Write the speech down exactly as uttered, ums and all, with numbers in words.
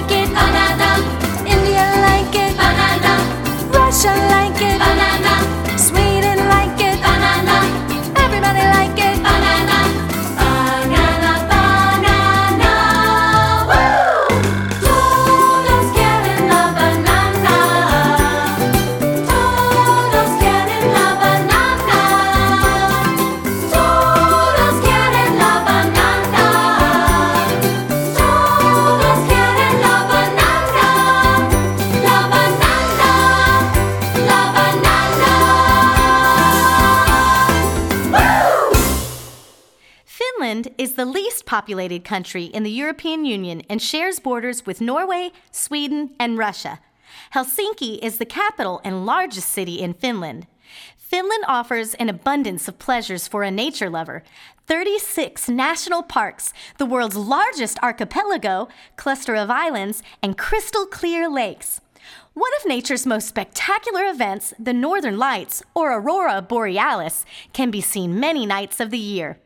like it. banana, India like it. banana, Russia like it. banana, Sweden like it. banana, Everybody like it. banana, banana, banana. Woo! Todos quieren la banana. Todos quieren la banana. Todos quieren la banana. Todos quieren la banana. La banana. La banana. Woo! Finland is the least populated country in the European Union and shares borders with Norway, Sweden, and Russia. Helsinki is the capital and largest city in Finland. Finland offers an abundance of pleasures for a nature lover. thirty-six national parks, the world's largest archipelago, cluster of islands, and crystal clear lakes. One of nature's most spectacular events, the Northern Lights, or Aurora Borealis, can be seen many nights of the year.